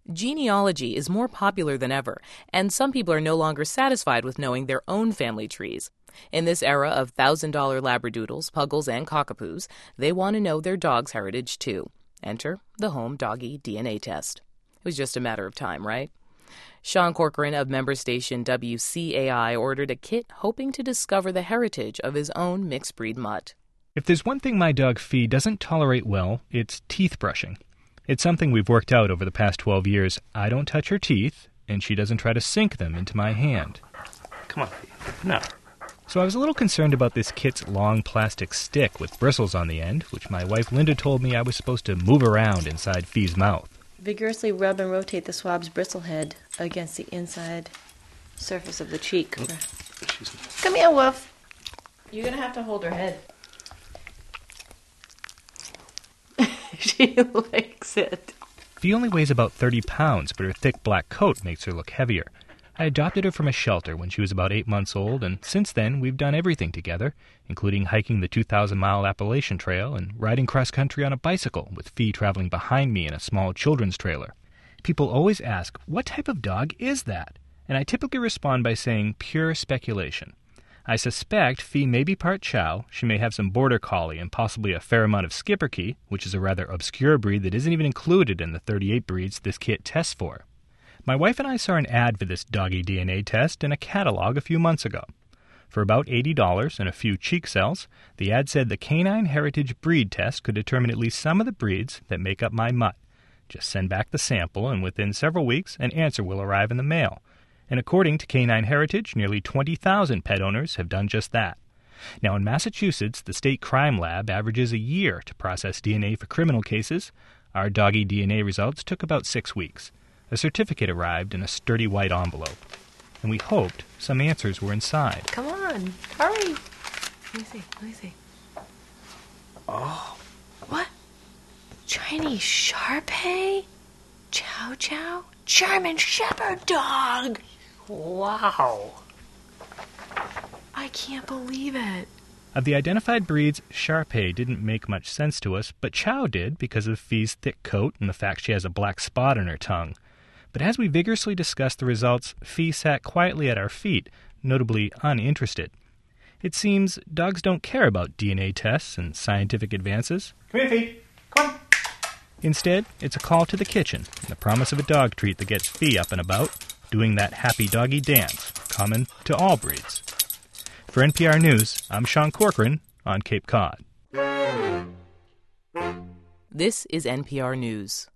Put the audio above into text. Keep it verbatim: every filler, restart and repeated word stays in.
Genealogy is more popular than ever, and some people are no longer satisfied with knowing their own family trees. In this era of one thousand dollar labradoodles, puggles, and cockapoos, they want to know their dog's heritage too. Enter the home doggy D N A test. It was just a matter of time, right? Sean Corcoran of member station W C A I ordered a kit hoping to discover the heritage of his own mixed-breed mutt. If there's one thing my dog Fee doesn't tolerate well, it's teeth brushing. It's something we've worked out over the past twelve years. I don't touch her teeth, and she doesn't try to sink them into my hand. Come on, Fee. No. So I was a little concerned about this kit's long plastic stick with bristles on the end, which my wife Linda told me I was supposed to move around inside Fee's mouth. Vigorously rub and rotate the swab's bristlehead against the inside surface of the cheek. Oh, Come here, Wolf. You're going to have to hold her head. She likes it. Fee only weighs about thirty pounds, but her thick black coat makes her look heavier. I adopted her from a shelter when she was about eight months old, and since then we've done everything together, including hiking the two thousand mile Appalachian Trail and riding cross-country on a bicycle, with Fee traveling behind me in a small children's trailer. People always ask, what type of dog is that? And I typically respond by saying pure speculation. I suspect Fee may be part Chow. She may have some border collie and possibly a fair amount of Schipperke, which is a rather obscure breed that isn't even included in the thirty-eight breeds this kit tests for. My wife and I saw an ad for this doggy D N A test in a catalog a few months ago. For about eighty dollars and a few cheek cells, the ad said the Canine Heritage Breed Test could determine at least some of the breeds that make up my mutt. Just send back the sample, and within several weeks, an answer will arrive in the mail. And according to Canine Heritage, nearly twenty thousand pet owners have done just that. Now, in Massachusetts, the state crime lab averages a year to process D N A for criminal cases. Our doggy D N A results took about six weeks. A certificate arrived in a sturdy white envelope. And we hoped some answers were inside. Come on, hurry. Let me see, let me see. Oh. What? Chinese Shar-Pei? Chow Chow? German Shepherd Dog! Wow. I can't believe it. Of the identified breeds, Shar-Pei didn't make much sense to us, but Chow did because of Fee's thick coat and the fact she has a black spot on her tongue. But as we vigorously discussed the results, Fee sat quietly at our feet, notably uninterested. It seems dogs don't care about D N A tests and scientific advances. Come here, Fee. Come on. Instead, it's a call to the kitchen and the promise of a dog treat that gets Fee up and about, doing that happy doggy dance, common to all breeds. For N P R News, I'm Sean Corcoran on Cape Cod. This is N P R News.